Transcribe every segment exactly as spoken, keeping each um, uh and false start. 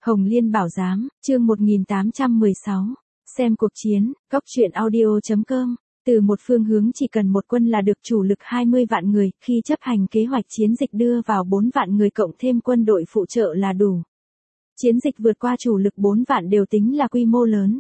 Hồng Liên Bảo Giám, chương một nghìn tám trăm mười sáu. Xem cuộc chiến, góc truyện audio.com. Từ một phương hướng chỉ cần một quân là được, chủ lực hai mươi vạn người, khi chấp hành kế hoạch chiến dịch đưa vào bốn vạn người cộng thêm quân đội phụ trợ là đủ. Chiến dịch vượt qua chủ lực bốn vạn đều tính là quy mô lớn.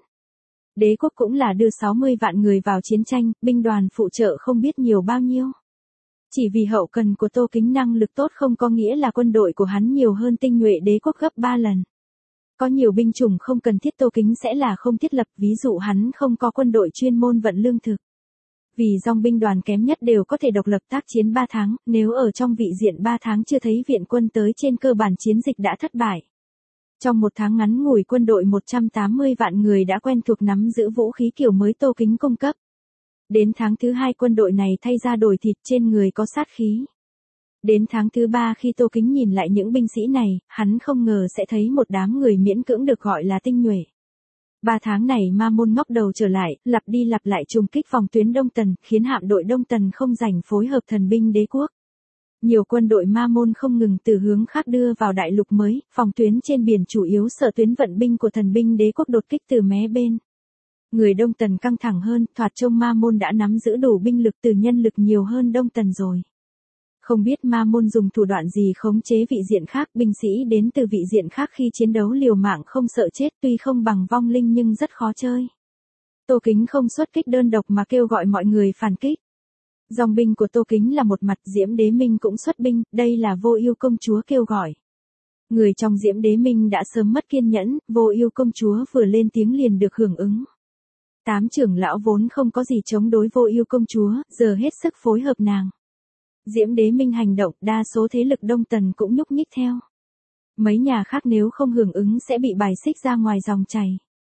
Đế quốc cũng là đưa sáu mươi vạn người vào chiến tranh, binh đoàn phụ trợ không biết nhiều bao nhiêu. Chỉ vì hậu cần của Tô Kính năng lực tốt không có nghĩa là quân đội của hắn nhiều hơn tinh nhuệ đế quốc gấp ba lần. Có nhiều binh chủng không cần thiết Tô Kính sẽ là không thiết lập, ví dụ hắn không có quân đội chuyên môn vận lương thực. Vì dòng binh đoàn kém nhất đều có thể độc lập tác chiến ba tháng, nếu ở trong vị diện ba tháng chưa thấy viện quân tới trên cơ bản chiến dịch đã thất bại. Trong một tháng ngắn ngủi quân đội một trăm tám mươi vạn người đã quen thuộc nắm giữ vũ khí kiểu mới Tô Kính cung cấp. Đến tháng thứ hai quân đội này thay ra đổi thịt, trên người có sát khí. Đến tháng thứ ba khi Tô Kính nhìn lại những binh sĩ này, hắn không ngờ sẽ thấy một đám người miễn cưỡng được gọi là tinh nhuệ. Ba tháng này Ma Môn ngóc đầu trở lại, lặp đi lặp lại trùng kích phòng tuyến Đông Tần, khiến hạm đội Đông Tần không rảnh phối hợp thần binh đế quốc. Nhiều quân đội Ma Môn không ngừng từ hướng khác đưa vào đại lục mới, phòng tuyến trên biển chủ yếu sợ tuyến vận binh của thần binh đế quốc đột kích từ mé bên. Người Đông Tần căng thẳng hơn, thoạt trông Ma Môn đã nắm giữ đủ binh lực từ nhân lực nhiều hơn Đông Tần rồi. Không biết Ma Môn dùng thủ đoạn gì khống chế vị diện khác, binh sĩ đến từ vị diện khác khi chiến đấu liều mạng không sợ chết, tuy không bằng vong linh nhưng rất khó chơi. Tô Kính không xuất kích đơn độc mà kêu gọi mọi người phản kích. Dòng binh của Tô Kính là một mặt, Diễm Đế Minh cũng xuất binh, đây là Vô Ưu công chúa kêu gọi. Người trong Diễm Đế Minh đã sớm mất kiên nhẫn, Vô Ưu công chúa vừa lên tiếng liền được hưởng ứng. Tám trưởng lão vốn không có gì chống đối Vô Ưu công chúa, giờ hết sức phối hợp nàng. Diễm Đế Minh hành động, đa số thế lực Đông Tần cũng nhúc nhích theo. Mấy nhà khác nếu không hưởng ứng sẽ bị bài xích ra ngoài dòng chảy.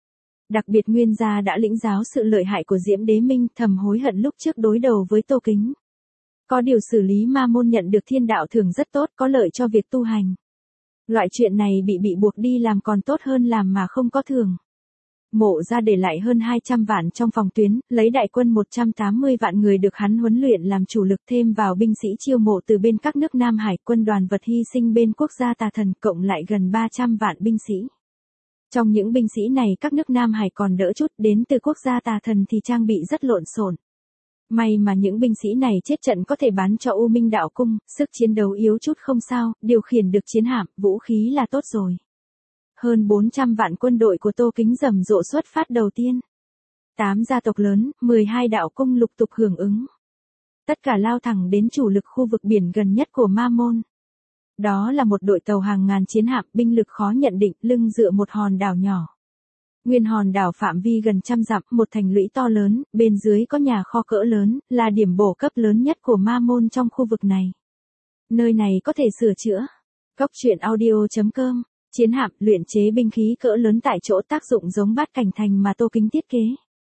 Đặc biệt Nguyên gia đã lĩnh giáo sự lợi hại của Diễm Đế Minh, thầm hối hận lúc trước đối đầu với Tô Kính. Có điều xử lý Ma Môn nhận được thiên đạo thưởng rất tốt, có lợi cho việc tu hành. Loại chuyện này bị bị buộc đi làm còn tốt hơn làm mà không có thưởng. Mộ ra để lại hơn hai trăm vạn trong phòng tuyến, lấy đại quân một trăm tám mươi vạn người được hắn huấn luyện làm chủ lực, thêm vào binh sĩ chiêu mộ từ bên các nước Nam Hải, quân đoàn vật hy sinh bên quốc gia Tà Thần, cộng lại gần ba trăm vạn binh sĩ. Trong những binh sĩ này các nước Nam Hải còn đỡ chút, đến từ quốc gia Tà Thần thì trang bị rất lộn xộn. May mà những binh sĩ này chết trận có thể bán cho U Minh Đạo Cung, sức chiến đấu yếu chút không sao, điều khiển được chiến hạm, vũ khí là tốt rồi. Hơn bốn trăm vạn quân đội của Tô Kính rầm rộ xuất phát đầu tiên. tám gia tộc lớn, mười hai đạo cung lục tục hưởng ứng. Tất cả lao thẳng đến chủ lực khu vực biển gần nhất của Ma Môn. Đó là một đội tàu hàng ngàn chiến hạm, binh lực khó nhận định, lưng dựa một hòn đảo nhỏ. Nguyên hòn đảo phạm vi gần trăm dặm, một thành lũy to lớn, bên dưới có nhà kho cỡ lớn, là điểm bổ cấp lớn nhất của Ma Môn trong khu vực này. Nơi này có thể sửa chữa. Góc truyện audio.com. Chiến hạm, luyện chế binh khí cỡ lớn tại chỗ, tác dụng giống Bát Cảnh Thành mà Tô Kính thiết kế.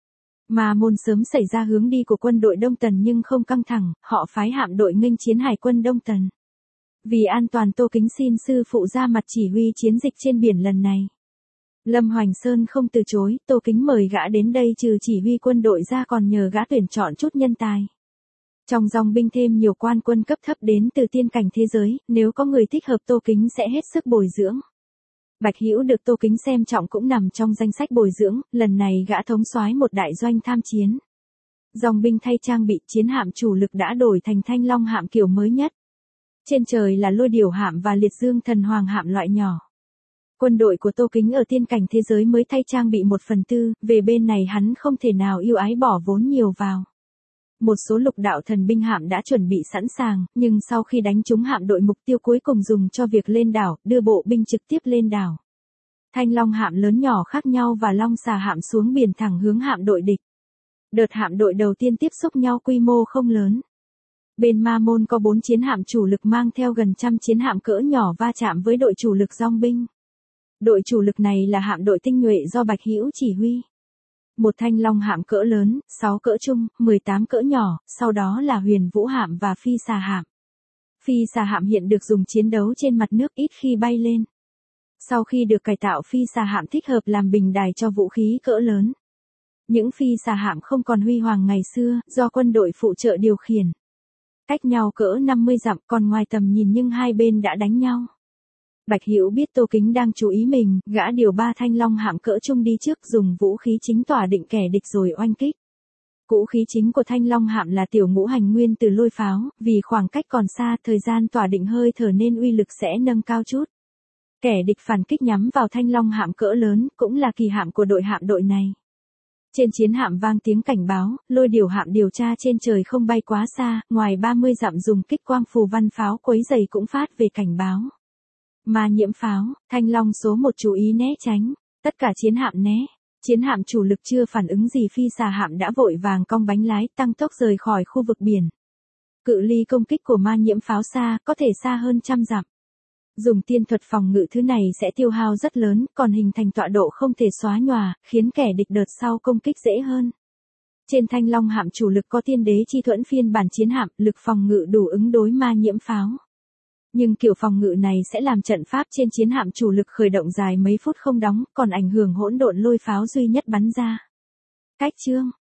Ma Môn sớm xảy ra hướng đi của quân đội Đông Tần nhưng không căng thẳng, họ phái hạm đội nghênh chiến hải quân Đông Tần. Vì an toàn Tô Kính xin sư phụ ra mặt chỉ huy chiến dịch trên biển lần này. Lâm Hoành Sơn không từ chối, Tô Kính mời gã đến đây trừ chỉ huy quân đội ra còn nhờ gã tuyển chọn chút nhân tài. Trong dòng binh thêm nhiều quan quân cấp thấp đến từ tiên cảnh thế giới, nếu có người thích hợp Tô Kính sẽ hết sức bồi dưỡng. Bạch Hữu được Tô Kính xem trọng cũng nằm trong danh sách bồi dưỡng, lần này gã thống soái một đại doanh tham chiến. Dòng binh thay trang bị, chiến hạm chủ lực đã đổi thành Thanh Long hạm kiểu mới nhất. Trên trời là Lôi Điểu hạm và Liệt Dương Thần Hoàng hạm loại nhỏ. Quân đội của Tô Kính ở tiên cảnh thế giới mới thay trang bị một phần tư, về bên này hắn không thể nào yêu ái bỏ vốn nhiều vào. Một số lục đạo thần binh hạm đã chuẩn bị sẵn sàng, nhưng sau khi đánh trúng hạm đội mục tiêu cuối cùng dùng cho việc lên đảo, đưa bộ binh trực tiếp lên đảo. Thanh Long hạm lớn nhỏ khác nhau và Long Xà hạm xuống biển thẳng hướng hạm đội địch. Đợt hạm đội đầu tiên tiếp xúc nhau quy mô không lớn. Bên Ma Môn có bốn chiến hạm chủ lực mang theo gần trăm chiến hạm cỡ nhỏ va chạm với đội chủ lực dòng binh. Đội chủ lực này là hạm đội tinh nhuệ do Bạch Hữu chỉ huy. Một Thanh Long hạm cỡ lớn, sáu cỡ trung, mười tám cỡ nhỏ, sau đó là Huyền Vũ hạm và Phi Xà hạm. Phi Xà hạm hiện được dùng chiến đấu trên mặt nước, ít khi bay lên. Sau khi được cải tạo, Phi Xà hạm thích hợp làm bình đài cho vũ khí cỡ lớn. Những Phi Xà hạm không còn huy hoàng ngày xưa, do quân đội phụ trợ điều khiển. Cách nhau cỡ năm mươi dặm, còn ngoài tầm nhìn nhưng hai bên đã đánh nhau. Bạch Hữu biết Tô Kính đang chú ý mình, gã điều ba thanh long hạm cỡ trung đi trước dùng vũ khí chính tỏa định kẻ địch rồi oanh kích. Vũ khí chính của thanh long hạm là tiểu ngũ hành nguyên từ lôi pháo, vì khoảng cách còn xa, thời gian tỏa định hơi thở nên uy lực sẽ nâng cao chút. Kẻ địch phản kích nhắm vào thanh long hạm cỡ lớn, cũng là kỳ hạm của đội hạm đội này. Trên chiến hạm vang tiếng cảnh báo, lôi điều hạm điều tra trên trời không bay quá xa, ngoài ba mươi dặm dùng kích quang phù văn pháo quấy dày cũng phát về cảnh báo. Ma nhiễm pháo, thanh long số một chú ý né tránh, tất cả chiến hạm né. Chiến hạm chủ lực chưa phản ứng gì phi xà hạm đã vội vàng cong bánh lái tăng tốc rời khỏi khu vực biển. Cự ly công kích của ma nhiễm pháo xa, có thể xa hơn trăm dặm. Dùng tiên thuật phòng ngự thứ này sẽ tiêu hao rất lớn, còn hình thành tọa độ không thể xóa nhòa, khiến kẻ địch đợt sau công kích dễ hơn. Trên thanh long hạm chủ lực có tiên đế chi thuẫn phiên bản chiến hạm, lực phòng ngự đủ ứng đối ma nhiễm pháo. Nhưng kiểu phòng ngự này sẽ làm trận pháp trên chiến hạm chủ lực khởi động dài mấy phút không đóng, còn ảnh hưởng hỗn độn lôi pháo duy nhất bắn ra. Cách chương